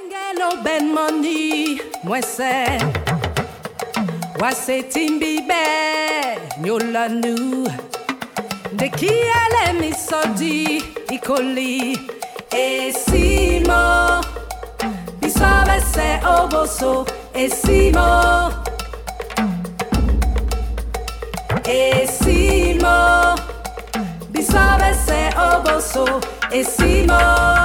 Engelo ben money, moi c'est. Moi c'est Timbibe, nyola nu. De qui elle mi sodi, icoli. E simo, bisove se oboso, e simo. E simo, bisove se oboso, e simo.